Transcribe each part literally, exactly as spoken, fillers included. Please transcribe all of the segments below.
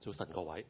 早晨各位，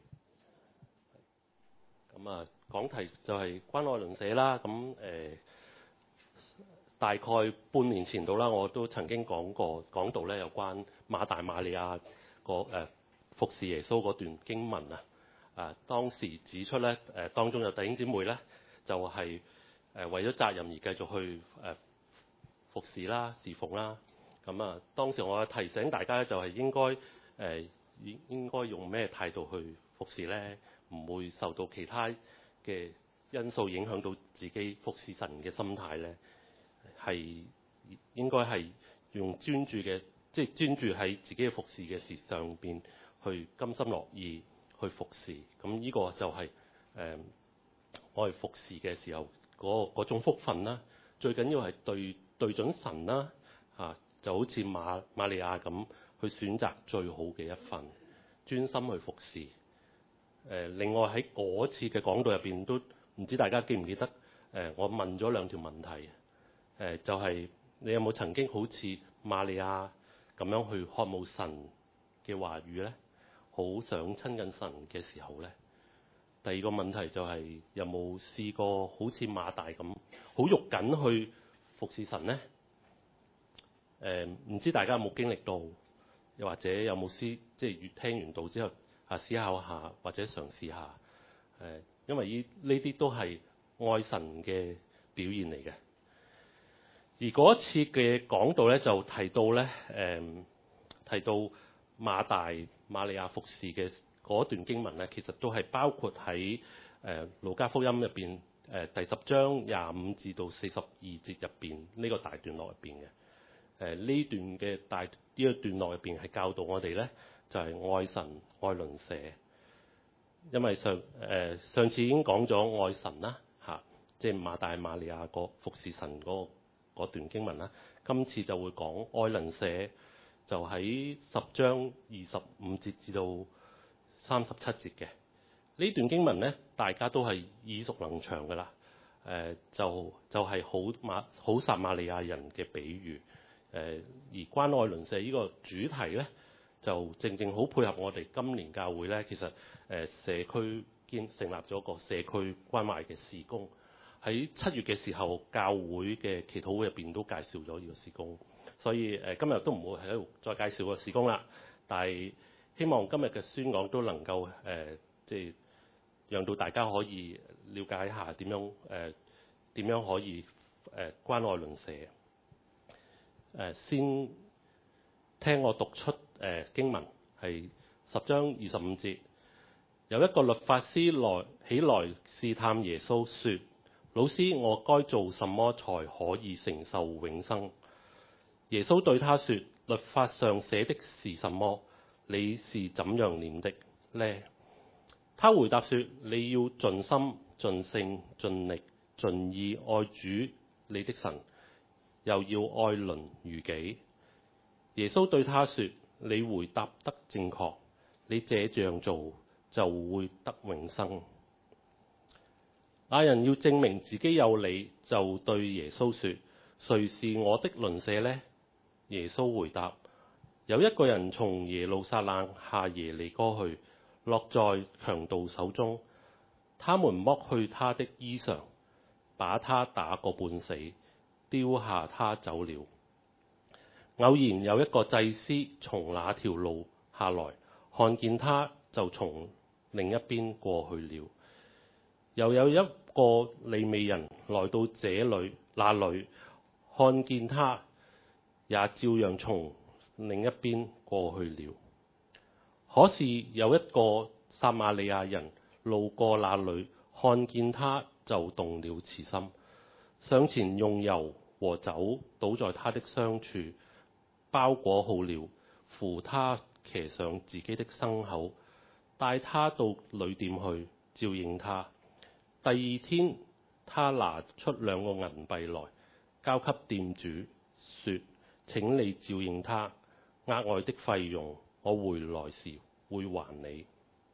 咁啊講題就係關愛鄰舍啦。咁誒、呃、大概半年前度啦，我都曾經講過講到咧有關馬大馬利亞個誒服侍耶穌嗰段經文啊。啊當時指出咧誒、呃、當中有弟兄姊妹咧就係、是、誒、呃、為咗責任而繼續去誒、呃、服侍啦、侍奉啦。咁啊當時我提醒大家咧就係應該誒。呃應應該用咩態度去服侍呢？唔會受到其他嘅因素影響到自己服侍神嘅心態呢？係應該係用專注嘅，即係專注喺自己嘅服侍嘅事上邊，去甘心樂意去服侍。咁呢個就係、是、誒、呃、我哋服侍嘅時候嗰嗰種福分啦。最緊要係對對準神啦，嚇、啊、就好似馬馬利亞咁。去選擇最好嘅一份，專心去服侍。誒、呃，另外喺嗰次嘅講道入邊，都唔知大家記唔記得？誒、呃，我問咗兩條問題。誒、呃，就係、是、你有冇曾經好似瑪利亞咁樣去渴慕神嘅話語呢？好想親近神嘅時候呢？第二個問題就係、是、有冇試過好似馬大咁，好肉緊去服侍神呢？誒、呃，唔知大家有冇經歷到？又或者有冇思，即係越聽完道之後啊，思考下或者嘗試下誒，因為呢呢啲都係愛神嘅表現嚟嘅。而嗰一次嘅講道咧，就提到咧誒、嗯，提到馬大馬利亞服侍嘅嗰段經文咧，其實都係包括喺誒路加福音入邊誒第十章廿五至到四十二節入邊呢個大段落入邊嘅。誒、呃、呢段嘅大呢一、這個、段落入邊係教導我哋咧，就係、是、愛神愛鄰舍。因為上誒、呃、上次已經講咗愛神啦嚇、啊，即係馬大馬利亞個服侍神嗰嗰段經文啦。今次就會講愛鄰舍，就喺十章二十五節至到三十七節嘅呢段經文咧，大家都係耳熟能詳㗎啦。誒、呃、就就係、是、好馬好撒瑪利亞人嘅比喻。誒而關愛鄰舍呢個主題咧，就正正好配合我哋今年教會咧，其實誒社區建成立咗個社區關懷嘅事工。喺七月嘅時候，教會嘅祈禱會入邊都介紹咗呢個事工，所以誒今日都唔會喺度再介紹個事工啦。但係希望今日嘅宣講都能夠誒，即係讓到大家可以了解一下點樣誒點樣可以誒關愛鄰舍。誒先聽我讀出誒經文，係十章二十五節。有一個律法師來起來試探耶穌，說：老師，我該做什麼才可以承受永生？耶穌對他說：律法上寫的是什麼？你是怎樣念的呢？他回答說：你要盡心、盡性、盡力、盡意愛主你的神，又要愛鄰如己。耶穌對他說：你回答得正確，你這樣做就會得永生。那人要證明自己有理，就對耶穌說：誰是我的鄰舍呢？耶穌回答：有一個人從耶路撒冷下耶利哥去，落在強盜手中，他們剝去他的衣裳，把他打個半死，丟下他走了。偶然有一個祭司從那條路下來，看見他，就從另一邊過去了。又有一個利未人來到這裏那裏，看見他，也照樣從另一邊過去了。可是有一個撒瑪利亞人路過那裏，看見他，就動了慈心，上前用油和酒倒在他的傷處，包裹好了，扶他騎上自己的牲口，帶他到旅店去照應他。第二天，他拿出兩個銀幣來，交給店主，說：請你照應他，額外的費用我回來時會還你。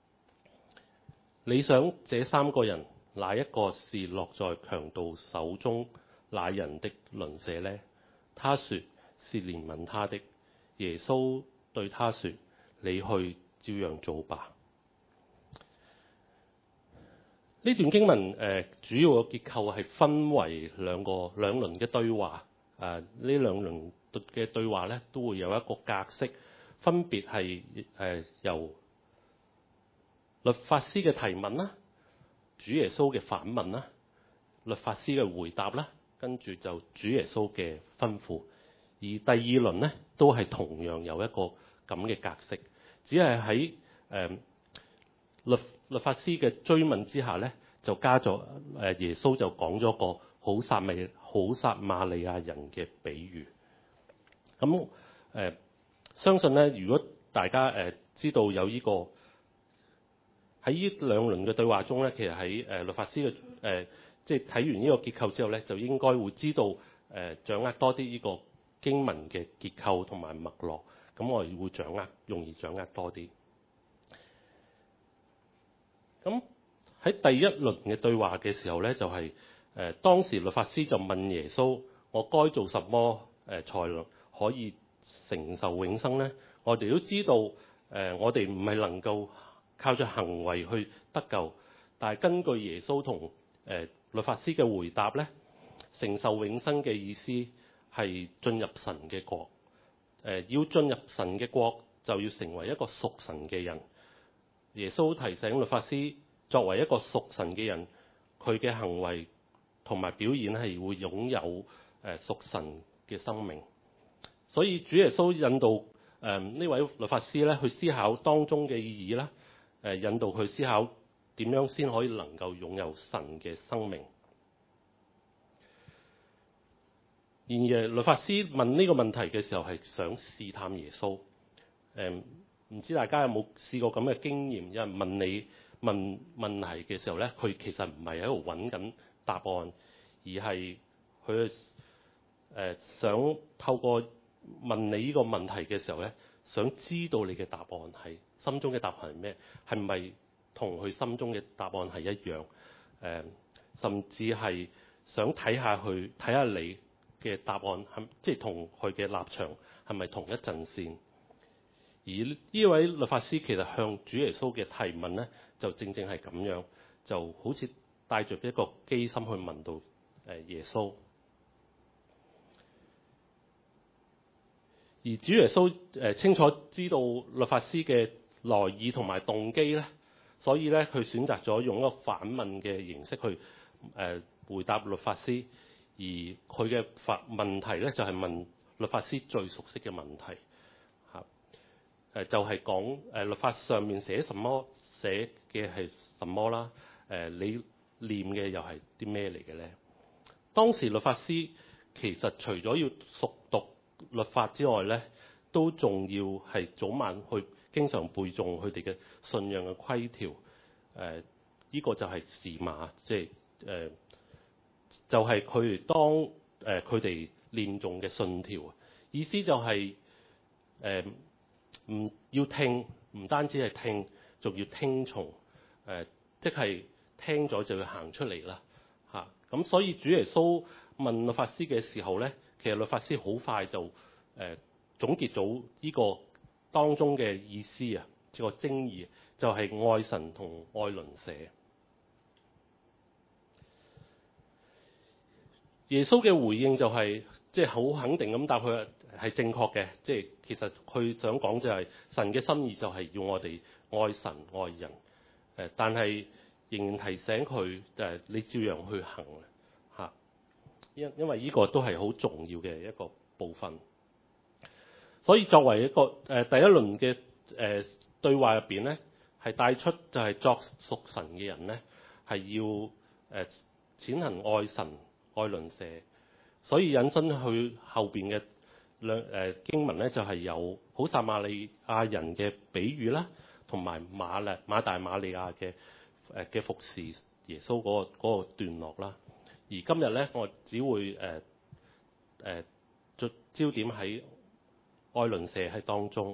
你想這三個人哪一個是落在強盜手中那人的鄰舍呢？他說是憐憫他的。耶穌對他說：你去照樣做吧。 呢段經文誒、呃、主要嘅結構係分為兩個兩輪嘅對話。誒、呃、呢兩輪嘅對話咧都會有一個格式，分別係誒、呃、由律法師嘅提問啦，主耶穌嘅反問啦，律法師嘅回答啦，跟住就主耶穌嘅吩咐。而第二輪咧都係同樣有一個咁嘅格式，只係喺誒律律法師嘅追問之下咧，就加咗誒耶穌就講咗個好撒美好撒瑪利亞人嘅比喻。咁誒、呃、相信咧，如果大家誒、呃、知道有呢、這個喺呢兩輪嘅對話中咧，其實喺誒、呃、律法師嘅誒即係睇完呢個結構之後咧，就應該會知道誒、呃、掌握多啲呢個經文嘅結構同埋脈絡，咁我哋會掌握容易掌握多啲。咁喺第一輪嘅對話嘅時候咧，就係、是、誒、呃、當時律法師就問耶穌：我該做什麼誒才能可以承受永生咧？我哋都知道誒、呃，我哋唔係能夠靠著行為去得救，但係根據耶穌同誒、呃、律法師嘅回答咧，承受永生嘅意思係進入神嘅國。誒、呃、要進入神嘅國，就要成為一個屬神嘅人。耶穌提醒律法師，作為一個屬神嘅人，佢嘅行為同埋表現係會擁有誒屬神嘅生命。所以主耶穌引導誒呢、呃、位律法師咧去思考當中嘅意義啦，誒、呃、引導佢思考點樣先可以能夠擁有神嘅生命。然而律法師問呢個問題嘅時候係想試探耶穌。誒、呃唔知大家有冇試過咁嘅經驗？有人問你問問題嘅時候咧，佢其實唔係喺度揾緊答案，而係佢誒想透過問你呢個問題嘅時候咧，想知道你嘅答案係心中嘅答案係咩？係咪同佢心中嘅答案係一樣？誒、呃，甚至係想睇下佢睇下你嘅答案係即係同佢嘅立場係咪同一陣線？而呢位律法師其實向主耶穌嘅提問咧，就正正係咁樣，就好似帶着一個機心去問到誒耶穌。而主耶穌誒清楚知道律法師嘅來意同埋動機咧，所以咧佢選擇咗用一個反問嘅形式去誒回答律法師。而佢嘅發問題咧就係問律法師最熟悉嘅問題。誒就係講誒律法上面寫什麼寫嘅係什麼啦？誒你念嘅又係啲咩嚟嘅咧？當時律法師其實除咗要熟讀律法之外咧，都仲要係早晚去經常背誦佢哋嘅信仰嘅規條。誒、呃、呢、這個就係時碼，即係誒就係佢哋當誒佢哋念誦嘅信條。意思就係、是、誒。呃唔要聽，唔單止係聽，仲要聽從。誒、呃，即係聽咗就要行出嚟啦。嚇、啊，咁所以主耶穌問律法師嘅時候咧，其實律法師好快就誒、呃、總結咗呢個當中嘅意思啊，呢、這個精義就係、是、愛神同愛鄰舍。耶穌嘅回應就係即係好肯定咁答佢係正確嘅，即、就、係、是、其實佢想講就係神嘅心意就係要我哋愛神愛人，誒，但係仍然提醒佢誒你照樣去行嚇，因因為呢個都係好重要嘅一個部分。所以作為一個誒、呃、第一輪嘅誒、呃、對話入邊咧，係帶出就係作屬神嘅人咧係要誒、呃、踐行愛神愛鄰舍，所以引申去後邊嘅兩誒經文咧，就係、是、有好撒瑪利亞人嘅比喻啦，同埋馬利馬大馬利亞嘅誒嘅服侍耶穌嗰、那個那個段落啦。而今日咧，我只會誒誒、呃、焦點喺愛鄰舍喺當中。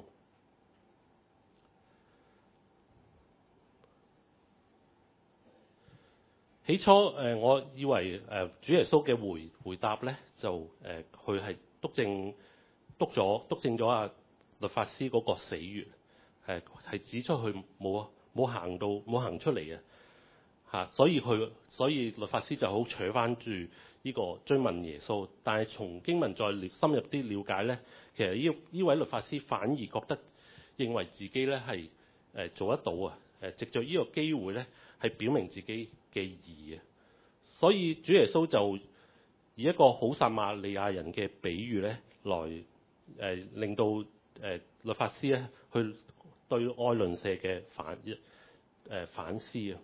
起初誒、呃，我以為誒、呃、主耶穌嘅回回答咧，就誒佢係督正督咗督正咗啊律法師嗰個死穴，誒、呃、係指出佢冇冇行到冇行出嚟嘅嚇，所以佢所以律法師就好扯翻住呢個追問耶穌。但係從經文再深入啲了解咧，其實呢呢位律法師反而覺得認為自己咧係誒做得到啊！誒藉著呢個機會咧係表明自己嘅義啊！所以主耶穌就以一個好撒瑪利亞人嘅比喻咧，來誒、呃、令到誒、呃、律法師咧去對愛鄰舍嘅反誒、呃、反思啊！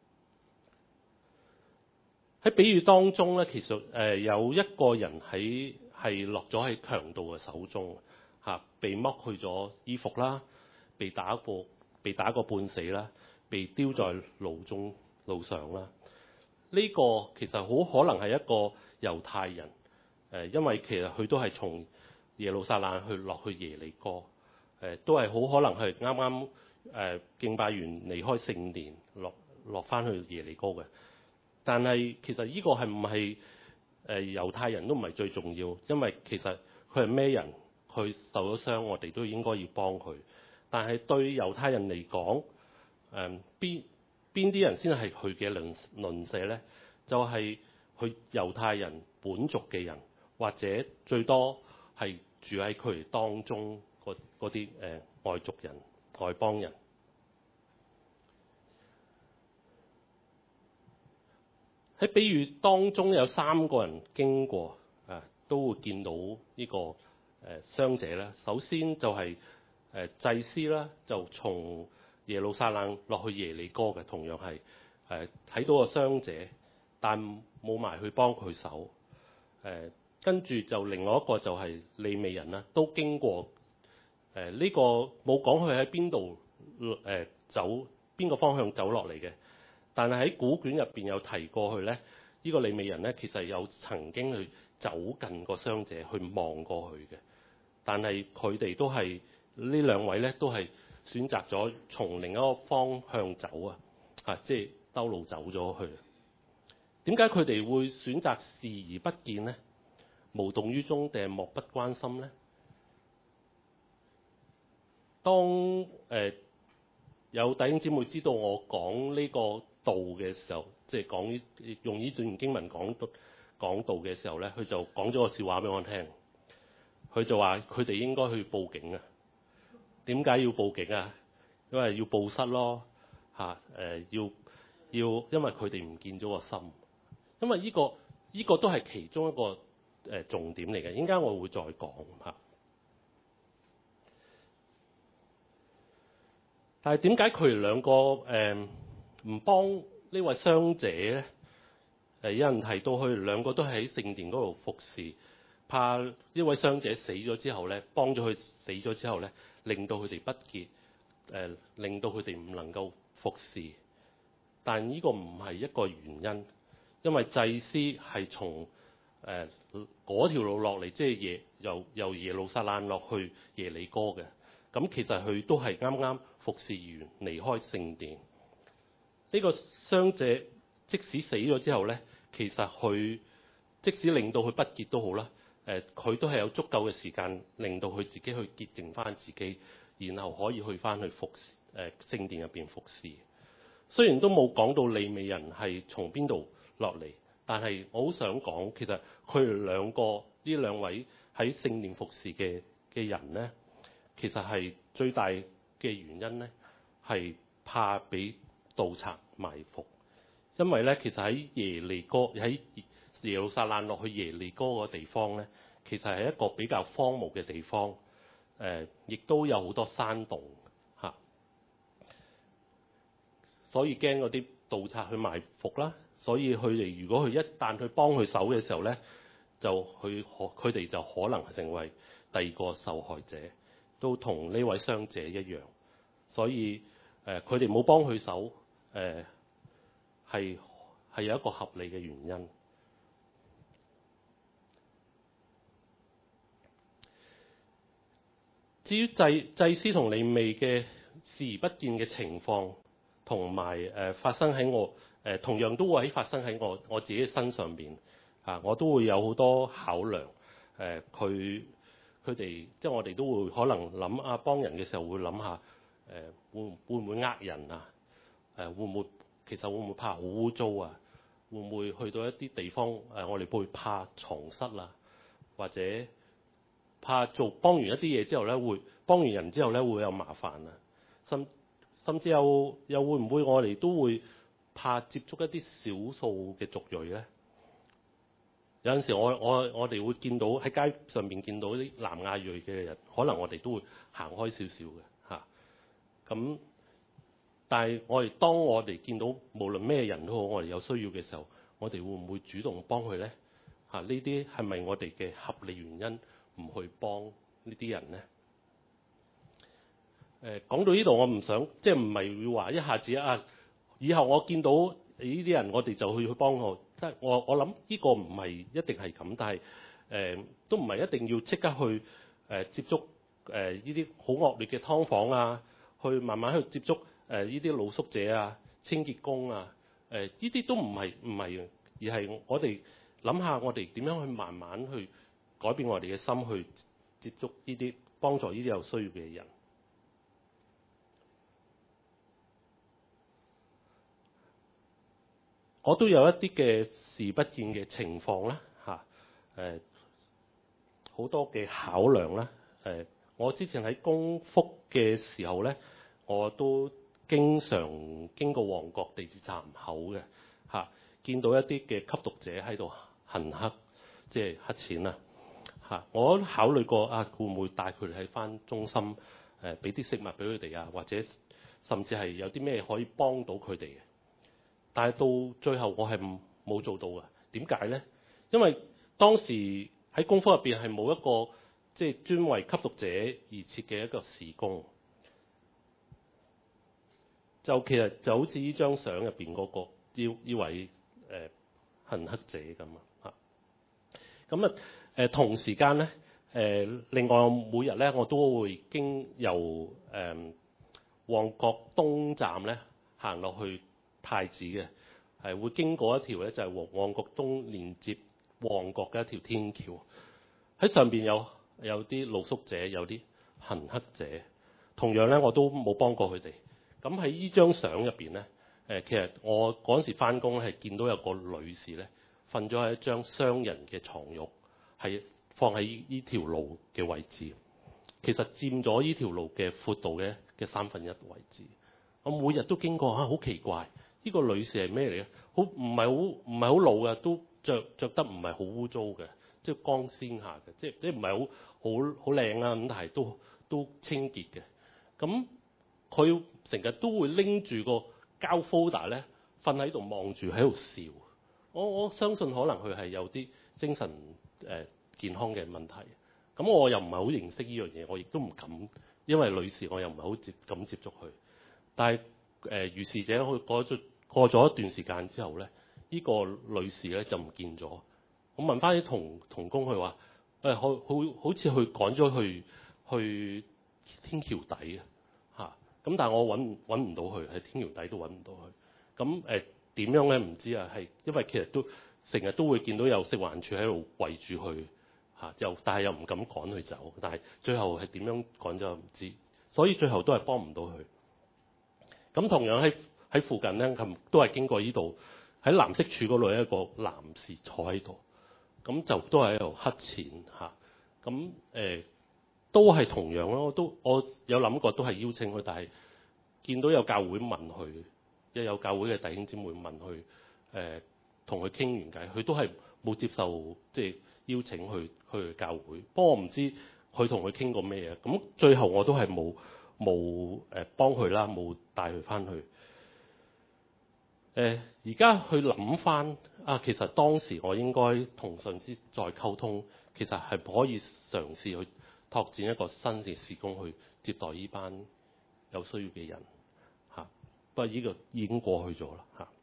喺比喻當中咧，其實誒、呃、有一個人喺係落咗喺強盜嘅手中嚇、啊，被剝去咗衣服啦，被打過被打過半死啦，被丟在路中路上啦。呢、這個其實好可能係一個猶太人，誒，因為其實佢都係從耶路撒冷去落去耶利哥，誒，都係好可能係啱啱誒敬拜完離開聖殿落落翻去耶利哥嘅。但係其實呢個係唔係誒猶太人都唔係最重要，因為其實佢係咩人，佢受咗傷，我哋都應該要幫佢。但係對猶太人嚟講，誒邊邊啲人先係佢嘅鄰鄰舍咧？就係、是、佢猶太人本族嘅人，或者最多係住喺佢哋當中嗰啲誒外族人、外邦人。喺比喻當中有三個人經過，誒都會見到呢個誒傷者啦。首先就係誒祭司啦，就從耶路撒冷落去耶利哥嘅，同樣係誒睇到個傷者，但冇埋去幫佢手。誒跟住就另外一個就係利未人啦，都經過。誒、這、呢個冇講佢喺邊度誒走邊個方向走落嚟嘅，但係喺古卷入邊有提過去咧，呢、這個利未人咧其實有曾經去走近個傷者去望過去嘅，但係佢哋都係呢兩位咧都係選擇咗從另一個方向走啊，嚇即係兜路走咗去。點解佢哋會選擇視而不見呢？無動於衷定係漠不關心呢？當誒、呃、有弟兄姊妹知道我講呢個道嘅時候，即係講用呢段經文講講道嘅時候咧，佢就講咗個笑話俾我聽。佢就話佢哋應該去報警啊！點解要報警啊？因為要報失咯嚇誒，要要因為佢哋唔見咗個心。因為呢、這個呢、這個都係其中一個誒、呃、重點嚟嘅，應該我會再講嚇。但係點解佢哋兩個誒唔幫呢位傷者咧？誒、呃、有人提到佢哋兩個都喺聖殿嗰度服侍，怕呢位傷者死咗之後咧，幫咗佢死咗之後咧，令到佢哋不潔，誒、呃、令到佢哋唔能夠服侍。但呢個唔係一個原因。因為祭司係從誒嗰條路落嚟，即係耶由由耶路撒冷落去耶利哥嘅。咁其實佢都係啱啱服侍完離開聖殿。呢、這個傷者即使死咗之後咧，其實佢即使令到佢不潔都好啦。誒，佢都係有足夠嘅時間令到佢自己去潔淨翻自己，然後可以去翻去服誒聖殿入邊服侍。雖然都冇講到利未人係從邊度落嚟，但係我好想講，其實佢哋兩個呢兩位喺聖殿服侍嘅嘅人咧，其實係最大嘅原因咧，係怕俾盜賊埋伏。因為咧，其實喺耶利哥喺耶路撒冷落去耶利哥個地方咧，其實係一個比較荒蕪嘅地方，誒、呃，亦都有好多山洞嚇，所以驚嗰啲盜賊去埋伏啦。所以佢哋如果佢一旦去幫佢手嘅時候咧，就佢可佢哋就可能成為第二個受害者，都同呢位傷者一樣。所以誒，佢哋冇幫佢手，誒係係有一個合理嘅原因。至於祭祭司同利未嘅視而不見嘅情況，同埋誒發生喺我。誒同樣都會喺發生喺我我自己身上邊啊，我都會有好多考量。誒佢佢哋即係我哋都會可能諗啊，幫人嘅時候會諗下誒會會唔會呃人啊？誒會唔會其實會唔會怕好污糟啊？會唔會去到一啲地方誒、呃，我哋會怕藏室啊，或者怕做幫完一啲嘢之後咧，會幫完人之後咧會有麻煩啊？甚甚至又又會唔會我哋都會怕接觸一啲少數嘅族裔咧？有陣時我我我哋會見到喺街上面見到啲南亞裔嘅人，可能我哋都會行開少少嘅嚇。咁、啊、但係我哋當我哋見到無論咩人都好，我哋有需要嘅時候，我哋會唔會主動幫佢咧？嚇、啊，呢啲係咪我哋嘅合理原因唔去幫呢啲人咧？誒、呃、講到呢度，我唔想即係唔係會話一下子啊，以後我見到呢啲人，我哋就去去幫我。即係我我諗呢個唔係一定係咁，但係誒、呃、都唔係一定要即刻去誒、呃、接觸誒呢啲好惡劣嘅劏房啊，去慢慢去接觸誒呢啲露宿者啊、清潔工啊，誒呢啲都唔係唔係，而係我哋諗下我哋點樣去慢慢去改變我哋嘅心，去接觸呢啲幫助呢啲有需要嘅人。我都有一啲嘅視不見嘅情況啦，嚇，誒好多嘅考量啦，誒我之前喺公福嘅時候咧，我都經常經過旺角地鐵站口嘅嚇，見到一啲嘅吸毒者喺度行乞，即係乞錢啊嚇，我都考慮過啊，會唔會帶佢哋喺翻中心誒俾啲食物俾佢哋啊，或者甚至係有啲咩可以幫到佢哋嘅。但係到最後我係冇做到嘅，點解咧？因為當時喺公科入邊係冇一個即係專為吸毒者而設嘅一個事工，就其實就好似呢張相入邊嗰個呢呢位誒、呃、行乞者咁啊。咁啊誒同時間咧誒，另外每日咧我都會經由誒、呃、旺角東站咧行落去太子嘅，係會經過一條咧就係旺旺角東連接旺角嘅一條天橋，喺上邊有有啲露宿者，有啲行乞者，同樣咧我都冇幫過佢哋。咁喺呢張相入邊咧，誒其實我嗰陣時翻工係見到有個女士咧瞓咗喺一張雙人嘅床褥，係放喺呢條路嘅位置，其實佔咗呢條路嘅闊度嘅嘅三分一位置。我每日都經過嚇，好奇怪。呢個女士係咩嚟嘅？好唔係好唔係好老嘅，都着着得唔係好污糟嘅，即係光鮮下嘅，即係即係唔係好好好靚啊咁，但係都都清潔嘅。咁佢成日都會拎住個膠 folder 咧，瞓喺度望住喺度笑。我我相信可能佢係有啲精神誒、呃、健康嘅問題。咁我又唔係好認識呢樣嘢，我亦都唔敢，因為女士我又唔係好接敢接觸佢。但係誒如是者去過咗過咗一段時間之後咧，呢、這個女士咧就唔見咗。我問翻啲同同工，佢話誒好好好似去趕咗去去天橋底啊嚇。咁但係我揾揾唔到佢，喺天橋底都揾唔到佢。咁誒點樣咧？唔知啊，係因為其實都成日都會見到有食環署喺度圍住佢嚇，又但係又唔敢趕佢走。但係最後係點樣趕咗唔知，所以最後都係幫唔到佢。咁同樣喺喺附近咧，都係經過呢度，喺藍色柱嗰度有一個男士坐喺度，咁就都係喺度乞錢嚇。咁誒、呃、都係同樣咯，都我有諗過都係邀請佢，但係見到有教會問佢，一有教會嘅弟兄姊妹問佢誒同佢傾完偈，佢都係冇接受即係邀請去去教會。不過我唔知佢同佢傾過咩嘢，咁最後我都係冇。冇誒幫佢啦，冇帶佢翻去。誒而家去諗翻啊，其實當時我應該同上司再溝通，其實係可以嘗試去拓展一個新嘅事工去接待呢班有需要嘅人嚇。不過呢個已經過去咗啦嚇。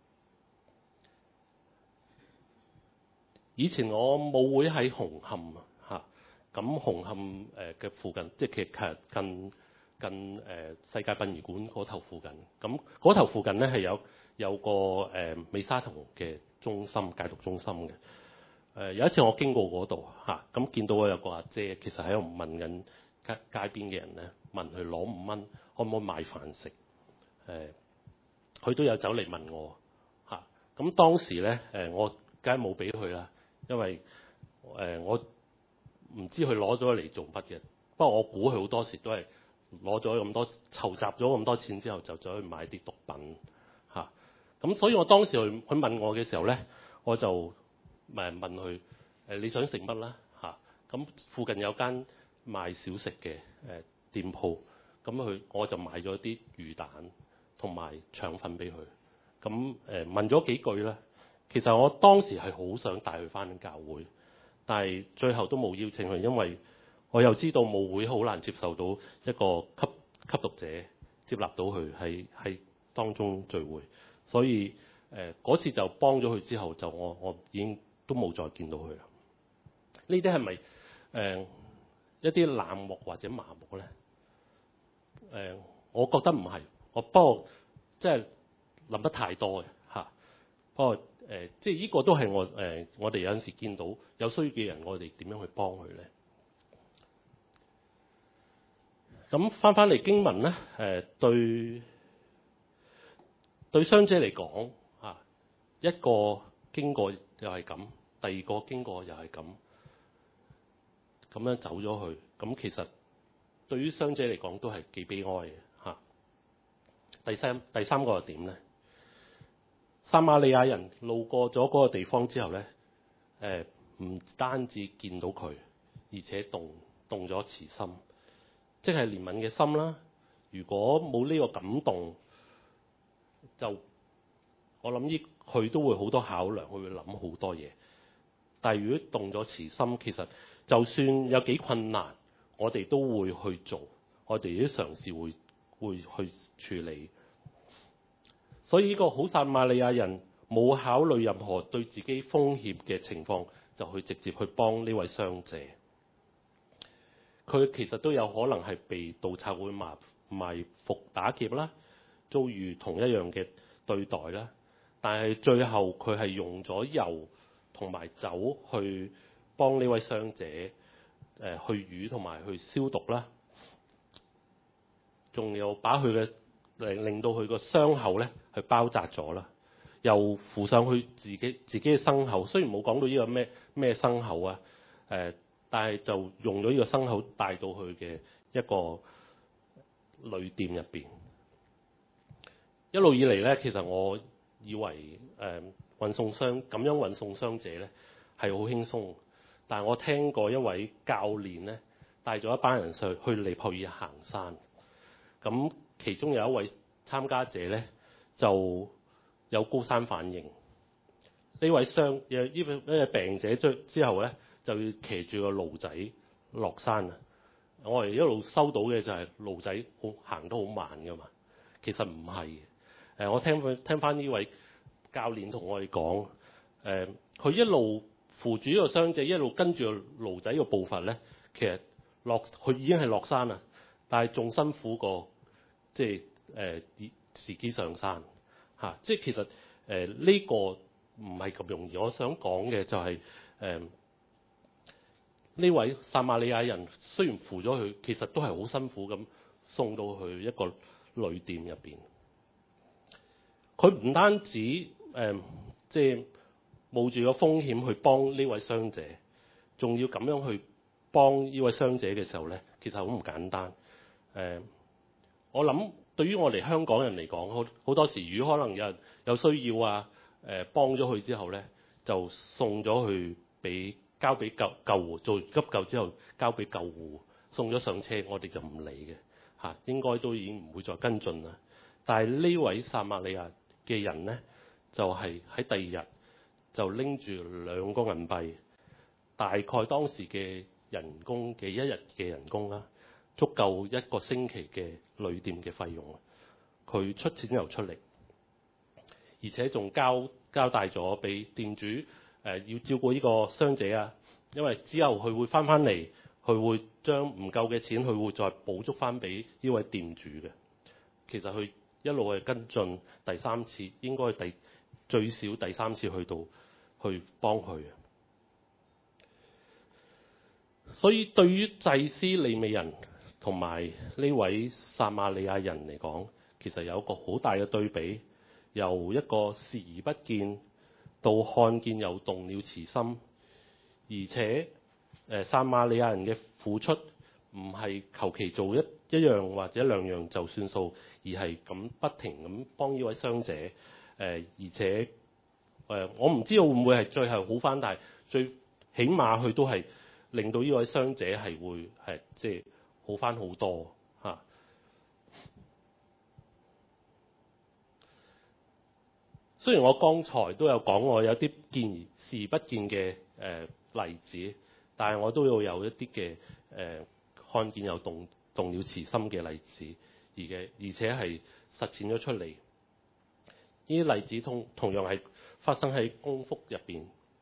以前我母會喺紅磡嚇，咁紅磡誒嘅附近，即係其實近。近誒、呃、世界殯儀館嗰頭附近，咁嗰頭附近咧係有有個誒、呃、美沙酮嘅中心戒毒中心嘅。誒、呃、有一次我經過嗰度嚇，咁、啊、見到有個阿姐，其實喺度問緊街街邊嘅人咧，問佢攞五蚊可唔可以買飯食？誒、呃， 佢都有走嚟問我嚇。咁、啊、當時咧誒，我梗係冇俾佢啦，因為誒、呃、我唔知佢攞咗嚟做乜嘅。不過我估佢好多時都係攞咗咁多籌集咗咁多錢之後，就走去買啲毒品嚇。咁、啊、所以我當時佢佢問我嘅時候咧，我就誒問佢誒你想食乜啦嚇？咁、啊、附近有間賣小食嘅誒、呃、店鋪，咁佢我就買咗啲魚蛋同埋腸粉俾佢。咁誒、呃、問咗幾句啦。其實我當時係好想帶佢翻教會，但係最後都冇邀請佢，因為我又知道母會好難接受到一個吸吸毒者接納到佢喺喺當中聚會，所以誒嗰、呃、次就幫咗佢之後，就我我已經都冇再見到佢啦。呢啲係咪誒一啲冷漠或者麻木咧？誒、呃，我覺得唔係，我不過即係諗得太多嘅嚇。不過誒、呃，即係呢個都係我誒、呃，我哋有陣時見到有需要嘅人，我哋點樣去幫佢咧？咁翻翻嚟經文咧，誒、呃、對對傷者嚟講嚇，一個經過又係咁，第二個經過又係咁，咁樣走咗去，咁其實對於傷者嚟講都係幾悲哀嘅嚇。第三第三個係點咧？撒瑪利亞人路過咗嗰個地方之後咧，誒、呃、唔單止見到佢，而且動動咗慈心，即係憐憫嘅心啦。如果冇呢個感動，就我諗呢佢都會好多考量，佢會諗好多嘢。但係如果動咗慈心，其實就算有幾困難，我哋都會去做，我哋啲嘗試會會去處理。所以呢個好撒瑪利亞人冇考慮任何對自己風險嘅情況，就去直接去幫呢位傷者。佢其實都有可能係被盜賊會埋埋伏打劫啦，遭遇同一樣嘅對待啦。但係最後佢係用咗油同埋酒去幫呢位傷者誒去瘀同埋去消毒啦，仲有把佢嘅令令到佢個傷口咧係包紮咗啦，又附上去自己自己嘅牲口。雖然冇講到呢個咩咩牲口啊，誒、呃，但係就用咗呢個牲口帶到去嘅一個旅店入邊。一路以嚟咧，其實我以為誒、呃、運送傷咁樣運送傷者咧係好輕鬆，但係我聽過一位教練咧帶咗一班人上去尼泊爾行山，咁其中有一位參加者咧就有高山反應。呢位傷有呢位病者之之後咧就要騎住個驢仔落山啊！我哋一路收到嘅就係驢仔好行得好慢噶嘛，其實唔係。誒，我聽佢聽翻呢位教練同我哋講，誒、呃，佢一路扶住呢個傷者，一路跟住個驢仔嘅步伐咧，其實落佢已經係落山啦，但係仲辛苦過即係誒自己上山嚇、啊。即係其實誒呢、呃這個唔係咁容易。我想講嘅就係誒呢位撒瑪利亞人雖然扶咗佢，其實都係好辛苦咁送到去一個旅店入邊。佢唔單止誒、呃，即係冒住個風險去幫呢位傷者，仲要咁樣去幫呢位傷者嘅時候咧，其實好唔簡單。誒、呃，我諗對於我哋香港人嚟講，好好多時如果可能有人有需要啊，誒、呃、幫咗佢之後咧，就送咗去俾交俾救救護，做急救之後交俾救護，送咗上車，我哋就唔理嘅嚇，應該都已經唔會再跟進啦。但係呢位撒瑪利亞嘅人咧，就係、是、喺第二日就拎住兩個銀幣，大概當時嘅人工嘅一日嘅人工啦，足夠一個星期嘅旅店嘅費用。佢出錢又出力，而且仲交交代咗俾店主誒、呃、要照顧呢個傷者啊，因為之後佢會翻翻嚟，佢會將唔夠嘅錢佢會再補足翻俾呢位店主嘅。其實佢一路係跟進第三次，應該第最少第三次去到去幫佢。所以對於祭司利未人同埋呢位撒瑪利亞人嚟講，其實有一個好大嘅對比。 由一個視而不見到看見又動了慈心，而且誒撒瑪利亞人嘅付出唔係求其做一一樣或者兩樣就算數，而係咁不停咁幫呢位傷者誒，而且誒、呃、我唔知道會唔會係最後好返，但係最起碼佢都係令到呢位傷者係會係即係好返好多嚇。雖然我剛才都有講我有啲見而視而不見嘅誒、呃、例子，但係我都要有一啲嘅誒看見又動動了慈心嘅例子，而嘅而且係實踐咗出嚟。呢啲例子同同樣係發生喺公福入邊。誒、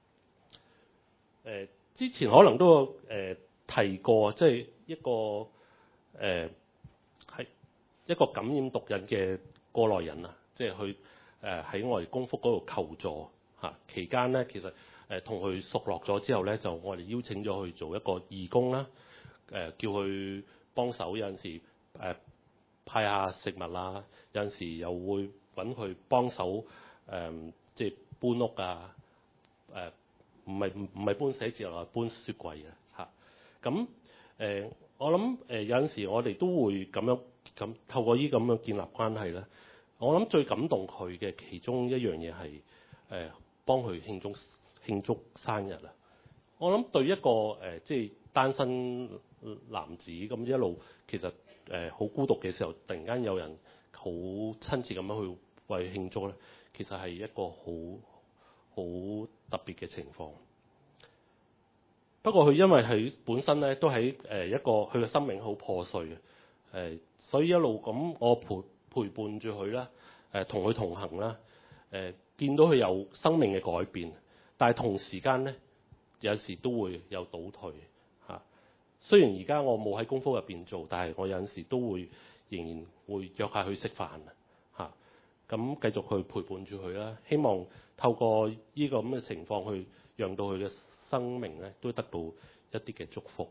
呃、之前可能都有誒、呃、提過，即係一個誒係、呃、一個感染毒癮嘅過來人啊，即係去。誒喺我哋公福嗰度求助嚇，期間咧，其實誒同佢熟絡咗之後咧，就我哋邀請咗去做一個義工啦。誒叫佢幫手，有陣時誒派下食物啦，有陣時又會揾佢幫手誒，即係搬屋啊。誒唔係唔唔係搬寫字樓，搬雪櫃啊嚇。咁誒我諗誒有陣時我哋都會咁樣咁透過呢咁樣建立關係咧。我諗最感動佢嘅其中一樣嘢係誒幫佢慶祝慶祝生日啦。我諗對一個誒、呃、即係單身男子咁一路其實誒好、呃、孤獨嘅時候，突然間有人好親切咁樣去為佢慶祝咧，其實係一個好好特別嘅情況。不過佢因為佢本身咧都喺誒一個佢嘅生命好破碎嘅誒、呃，所以一路咁我陪。陪伴住佢啦，誒同佢同行啦，誒、呃、見到佢有生命嘅改變，但係同時間咧有時都會有倒退嚇、啊。雖然而家我冇喺功夫入邊做，但係我有陣時都會仍然會約下佢食飯嚇，咁、啊、繼續去陪伴住佢啦。希望透過呢個咁嘅情況去讓到佢嘅生命咧都得到一啲嘅祝福。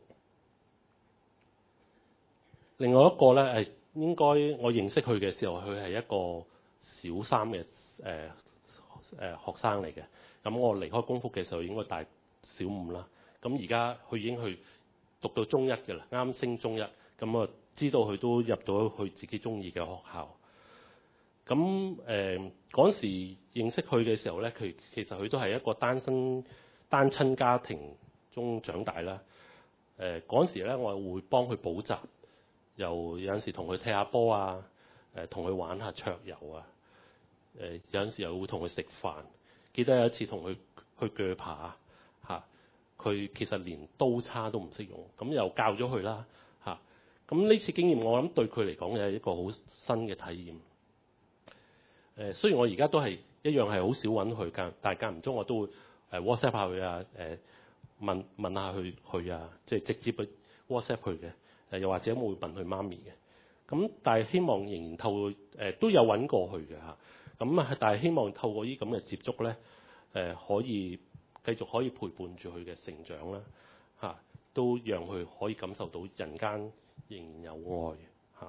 另外一個咧係。應該我認識佢嘅時候，佢係一個小三嘅誒誒學生嚟嘅。咁我離開功夫嘅時候應該大小五啦。咁而家佢已經去讀到中一嘅啦，啱升中一。咁我知道佢都入到佢自己中意嘅學校。咁誒嗰時認識佢嘅時候咧，佢其實佢都係一個單身單親家庭中長大啦。誒嗰時咧，我會幫佢補習。又有陣時同佢踢下波啊，誒同佢玩下桌遊啊，誒有陣時又會同佢食飯。記得有一次同佢去鋸扒嚇，佢其實連刀叉都唔識用，咁又教咗佢啦嚇。咁呢次經驗我諗對佢嚟講係一個好新嘅體驗。誒雖然我而家都係一樣係好少揾佢㗎，但係間唔中我都會誒 WhatsApp 下佢啊，誒問問下佢佢啊，即係直接去 WhatsApp 佢嘅。誒又或者我會問佢媽咪嘅，咁但係希望仍然透過誒、呃、都有揾過去嘅嚇，咁啊但係希望透過呢咁嘅接觸咧，誒、呃、可以繼續可以陪伴住佢嘅成長啦嚇、啊，都讓佢可以感受到人間仍然有愛嚇。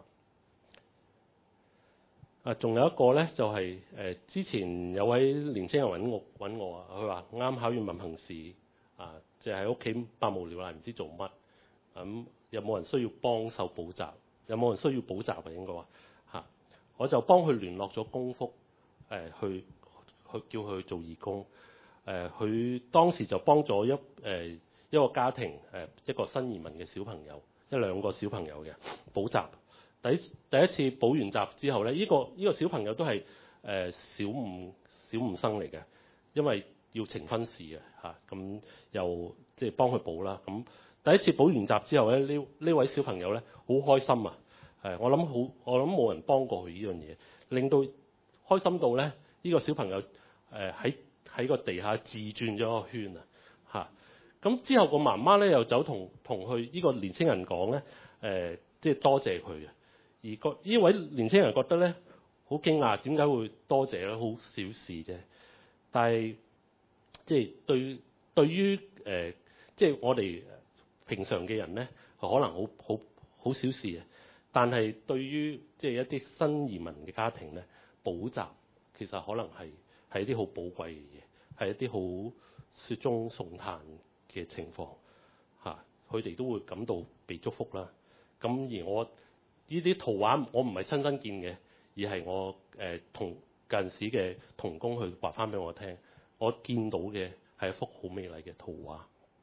啊，仲有一個咧就係、是、誒、呃、之前有位年青人揾我揾我啊，佢話啱考完文憑試啊，即係喺屋企百無聊賴唔知做乜。咁、嗯、有冇人需要幫手補習？有冇人需要補習啊？應該話嚇，我就幫佢聯絡咗功福，誒、呃、去去叫佢去做義工。誒、呃、佢當時就幫咗一誒、呃、一個家庭誒、呃、一個新移民嘅小朋友，一兩個小朋友嘅補習。第一第一次補完習之後咧，呢、這個呢、這個小朋友都係誒、呃、小五小五生嚟嘅，因為要呈分試嘅嚇，咁、啊、又即係幫佢補啦咁。第一次補完習之後咧，呢呢位小朋友咧好開心啊！誒，我諗好，我諗冇人幫過佢呢樣嘢，令到開心到咧，呢、呢個小朋友誒喺喺個地下自轉咗個圈啊！嚇，咁之後個媽媽咧又走同同佢呢個年青人講咧，誒、呃，即係多謝佢嘅。而個呢位年青人覺得咧好驚訝，點解會多謝咧？好小事啫，但係即係對對於誒、呃，即係我哋。平常嘅人咧，可能好好好小事嘅，但係對於即係一啲新移民嘅家庭咧，補習其實可能係係一啲好寶貴嘅嘢，係一啲好雪中送炭嘅情況嚇，佢哋都會感到被祝福啦。咁而我呢啲圖畫，我唔係親身見嘅，而係我誒、呃、同近時嘅同工去話翻俾我聽，我見到嘅係一幅好美麗嘅圖畫。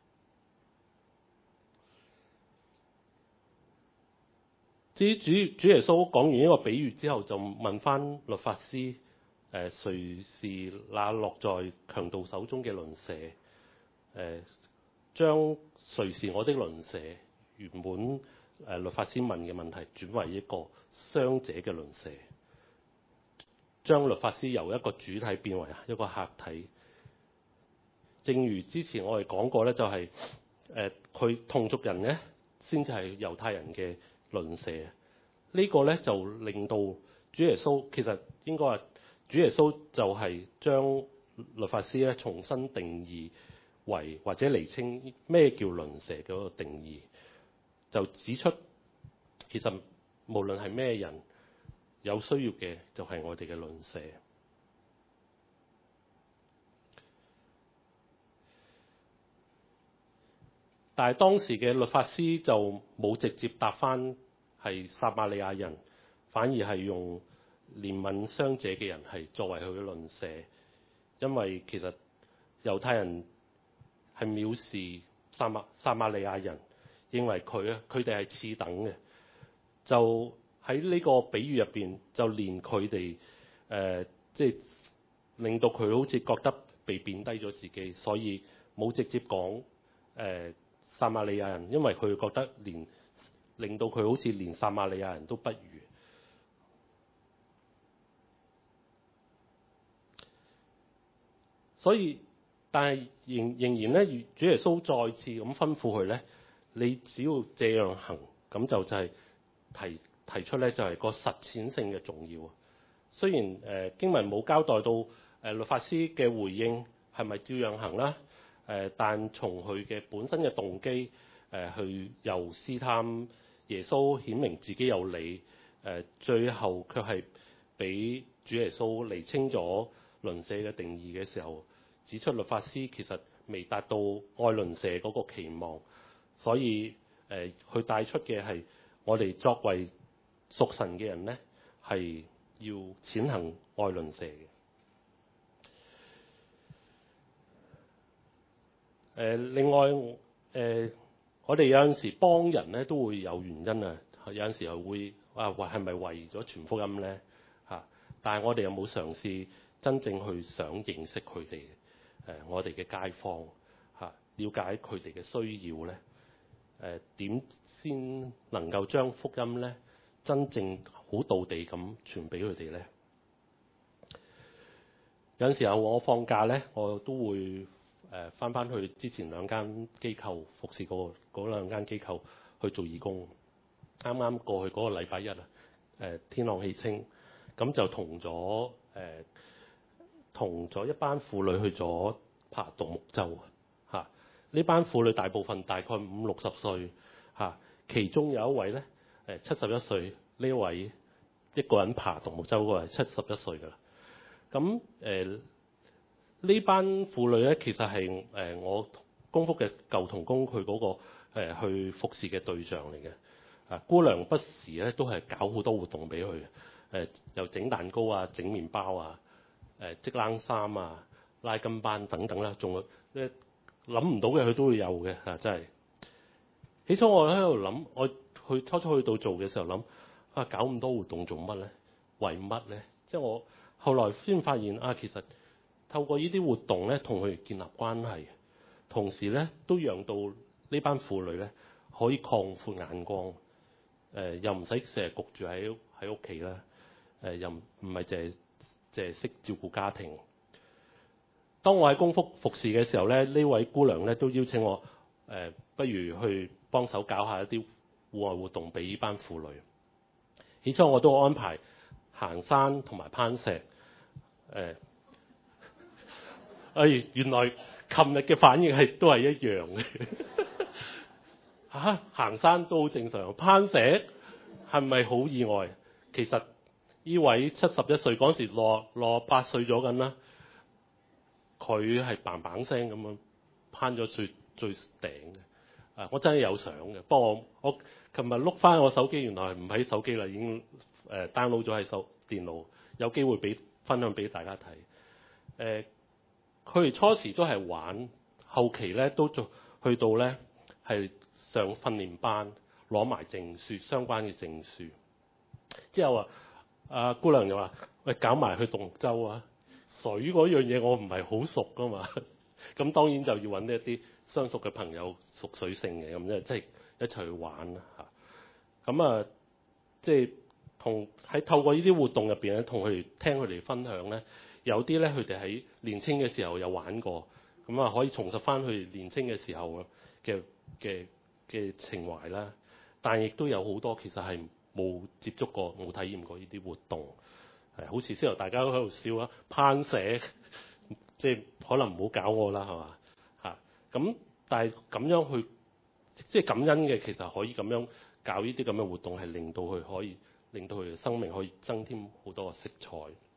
至於主主耶穌講完呢個比喻之後，就問翻律法師：誒、呃、誰是那落在強盜手中嘅鄰舍？誒、呃、將誰是我的鄰舍？原本誒、呃、律法師問嘅問題轉為一個傷者嘅鄰舍，將律法師由一個主體變為一個客體。正如之前我哋講過咧，就係誒佢同族人咧，先至係猶太人嘅鄰舍。呢個咧就令到主耶穌，其實應該話主耶穌就係將律法師咧重新定義為或者釐清咩叫鄰舍嘅嗰個定義，就指出其實無論係咩人有需要嘅，就係我哋嘅鄰舍。但係當時嘅律法師就冇直接答返係撒瑪利亞人，反而係用憐憫傷者嘅人係作為佢嘅鄰舍，因為其實猶太人係藐視撒瑪撒瑪利亞人，認為佢啊佢哋係次等嘅，就喺呢個比喻入邊，就連佢哋誒即係令到佢好似覺得被貶低咗自己，所以冇直接講誒。呃撒瑪利亞人，因為佢覺得連令到佢好似連撒瑪利亞人都不如，所以但係仍仍然咧，主耶穌再次咁吩咐佢咧，你只要這樣行，咁就就係提提出咧就係個實踐性嘅重要啊。雖然誒、呃、經文冇交代到誒、呃、律法師嘅回應係咪照樣行啦。誒、呃，但從佢嘅本身嘅動機，誒、呃，去由試探耶穌顯明自己有理，誒、呃，最後卻係俾主耶穌釐清咗鄰舍嘅定義嘅時候，指出律法師其實未達到愛鄰舍嗰個期望，所以誒，佢、呃、帶出嘅係我哋作為屬神嘅人咧，係要踐行愛鄰舍嘅。誒、呃、另外誒、呃，我哋有陣時幫人咧都會有原因啊，有陣時係會啊，話係咪為咗傳福音咧嚇？但係我哋有冇嘗試真正去想認識佢哋誒？我哋嘅街坊嚇，了解佢哋嘅需要咧？誒點先能夠將福音咧真正好道地咁傳俾佢哋咧？有陣時候我放假咧，我都會。誒翻翻去之前兩間機構服侍過嗰兩間機構去做義工，啱啱過去嗰個禮拜一啊，誒天朗氣清，咁就同咗誒同咗一班婦女去咗爬獨木舟嚇。呢班婦女大部分大概五六十歲嚇，其中有一位咧誒七十一歲，呢位一個人爬獨木舟嗰個係七十一歲㗎啦。咁誒。呢班婦女咧，其實係誒我公福嘅舊同工佢嗰個誒去服侍嘅對象嚟嘅。啊，姑娘不時咧都係搞好多活動俾佢，誒又整蛋糕啊、整麵包啊、誒織冷衫啊、拉筋班等等啦，仲誒諗唔到嘅佢都會有嘅嚇，真係。起初我喺度諗，我去初初去到做嘅時候諗啊，搞咁多活動做乜咧？為乜咧？即係我後來先發現啊，其實。透過呢啲活動咧，同佢哋建立關係，同時咧都讓到呢班婦女咧可以擴闊眼光，誒、呃、又唔使成日焗住喺喺屋企啦，誒、呃、又唔唔係淨係淨係識照顧家庭。當我喺公福服侍嘅時候咧，呢位姑娘咧都邀請我誒、呃，不如去幫手搞下一啲戶外活動俾呢班婦女。起初我都安排行山同埋攀石，誒、呃。哎，原來琴日嘅反應係都係一樣嘅嚇、啊，行山都好正常，攀石係咪好意外？其實呢位七十一歲嗰時落落八歲咗緊啦，佢係嘭嘭聲咁樣攀咗最最頂嘅。啊！我真係有相嘅，不過我我琴日碌翻我手機，原來係唔喺手機啦，已經誒 download 咗喺手電腦，有機會俾分享俾大家睇。誒、呃，佢哋初時都係玩，後期咧都做去到咧係上訓練班，攞埋證書，相關嘅證書。之後啊，阿姑娘就話：喂，搞埋去獨木舟啊！水嗰樣嘢我唔係好熟噶嘛，咁當然就要揾一啲相熟嘅朋友，熟水性嘅咁，即係一齊去玩啦嚇。咁啊，即係同喺透過呢啲活動入邊咧，同佢哋聽佢哋分享咧，有啲咧佢哋喺年青嘅時候有玩過，咁啊可以重拾翻佢年青嘅時候嘅嘅嘅情懷啦。但亦都有好多其實係冇接觸過、冇體驗過呢啲活動。係好似先頭大家都喺度笑啊，攀石，即係可能唔好搞我啦，係嘛嚇？咁但係咁樣去，即係感恩嘅，其實可以咁樣搞呢啲咁嘅活動，係令到佢可以令到佢嘅生命可以增添好多嘅色彩。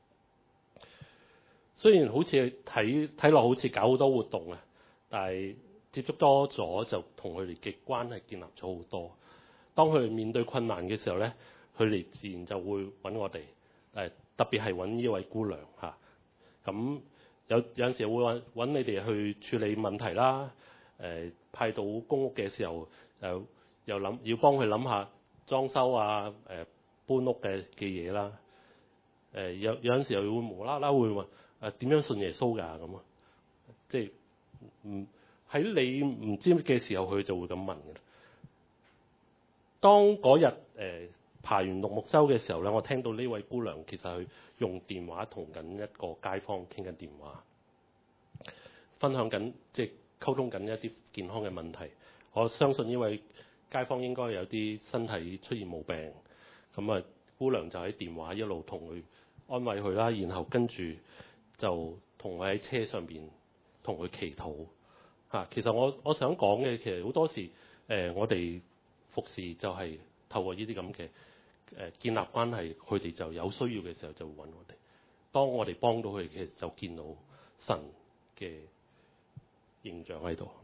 雖然好似睇睇落好似搞好多活動啊，但係接觸多咗就同佢哋嘅關係建立咗好多。當佢哋面對困難嘅時候咧，佢哋自然就會揾我哋。誒特別係揾呢位姑娘嚇，咁有有陣時會揾揾你哋去處理問題啦。誒派到公屋嘅時候，誒又諗要幫佢諗下裝修啊，誒搬屋嘅嘅嘢啦。誒有有陣時又會無啦啦會問誒點樣信耶穌㗎咁啊？即係唔喺你唔知嘅時候，佢就會咁問嘅。當嗰日誒爬完獨木舟嘅時候咧，我聽到呢位姑娘其實佢用電話同緊一個街坊傾緊電話，分享緊即係溝通緊一啲健康嘅問題。我相信呢位街坊應該有啲身體出現毛病，咁啊姑娘就喺電話一路同佢安慰佢啦，然後跟住就同佢喺車上邊同佢祈禱嚇。其實我我想講嘅其實好多時誒、呃，我哋服侍就係透過呢啲咁嘅。誒建立關係，佢哋就有需要嘅時候就會揾我哋。當我哋幫到佢哋，其實就見到神嘅形象喺度。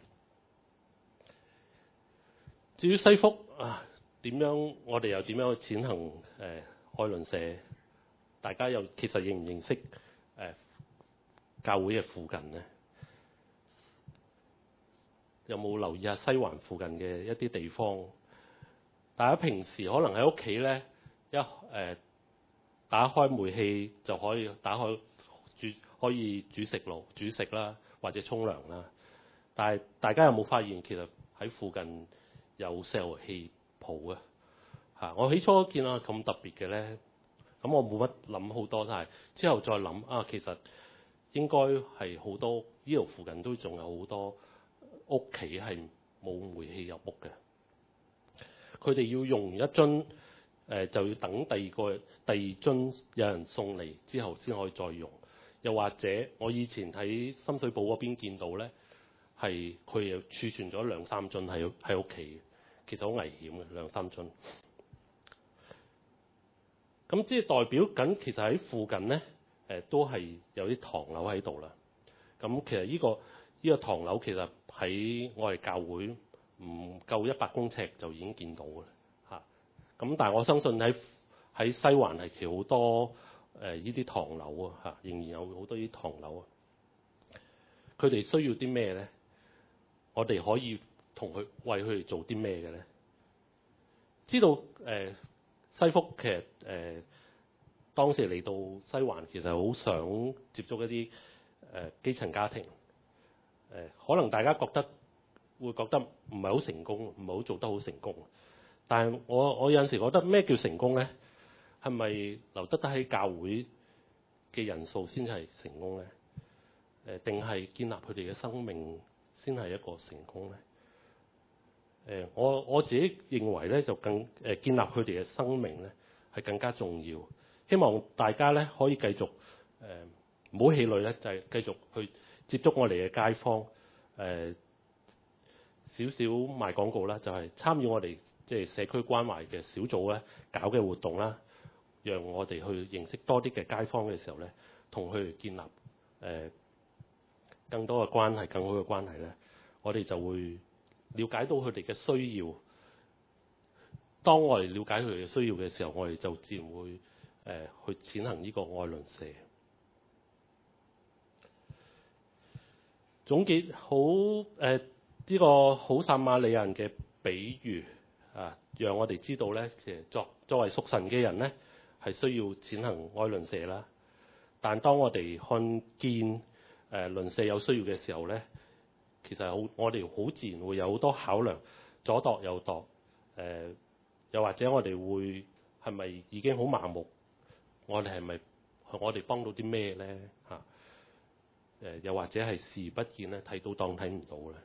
至於西福啊，點樣我哋又點樣去踐行誒、呃、愛鄰舍？大家又其實認唔認識誒、呃、教會嘅附近呢？有冇留意下西環附近嘅一啲地方？大家平時可能喺屋企咧。一誒、呃、打開煤氣就可以打開煮可以煮食爐煮食啦，或者沖涼啦。但係大家有冇發現其實喺附近有石油氣鋪啊？嚇！我起初見到咁特別嘅咧，咁我冇乜諗好多，但係之後再諗啊，其實應該係好多呢度附近都仲有好多屋企係冇煤氣入屋嘅。佢哋要用一樽。誒、呃、就要等第二個第二樽有人送嚟之後先可以再用，又或者我以前喺深水埗嗰邊見到咧，係佢又儲存咗兩三樽喺喺屋企，其實好危險嘅兩三樽。咁即係代表緊，其實喺附近咧誒、呃、都係有啲唐樓喺度啦。咁其實呢、呢個呢、呢個唐樓其實喺我哋教會唔夠一百公尺就已經見到嘅。咁但係我相信喺喺西環係其實好多誒呢啲唐樓啊嚇，仍然有好多啲唐樓啊。佢哋需要啲咩咧？我哋可以同佢為佢哋做啲咩嘅咧？知道誒、呃、西福其實誒、呃、當時嚟到西環，其實好想接觸一啲誒、呃、基層家庭。誒、呃、可能大家覺得會覺得唔係好成功，唔係好做得好成功。但係我我有陣時覺得咩叫成功咧？係咪留得得喺教會嘅人數先係成功咧？誒、呃，定係建立佢哋嘅生命先係一個成功咧？誒、呃，我我自己認為咧，就更誒、呃、建立佢哋嘅生命咧係更加重要。希望大家咧可以繼續誒唔好氣餒咧，就係、是、繼續去接觸我哋嘅街坊。誒、呃，少少賣廣告啦，就係、是、參與我哋。即係社區關懷嘅小組咧搞嘅活動啦， 讓我哋去認識多啲嘅街坊嘅時候咧，同佢哋建立誒、呃、更多嘅關係、更好嘅關係咧，我哋就會了解到佢哋嘅需要。當我哋了解佢哋嘅需要嘅時候，我哋就自然會誒、呃、去踐行呢個愛鄰舍。總結好誒呢個好撒瑪利亞人嘅比喻啊，讓我哋知道咧，其實作作為屬神嘅人咧，係需要踐行愛鄰舍啦。但當我哋看見誒鄰舍有需要嘅時候咧，其實好我哋好自然會有好多考量，左度右度誒、呃，又或者我哋會係咪已經好麻木？我哋係咪我哋幫到啲咩咧嚇？誒又或者係視而不見咧，睇到當睇唔到咧。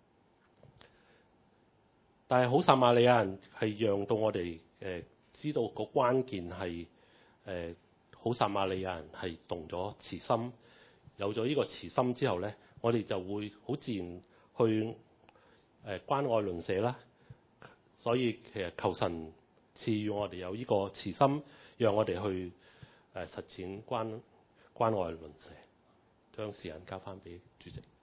但係好撒瑪利亞人係讓到我哋誒知道個關鍵係誒好撒瑪利亞人係動咗慈心，有咗呢個慈心之後咧，我哋就會好自然去誒關愛鄰舍啦。所以其實求神賜予我哋有呢個慈心，讓我哋去誒實踐關關愛鄰舍。將時間交翻俾主席。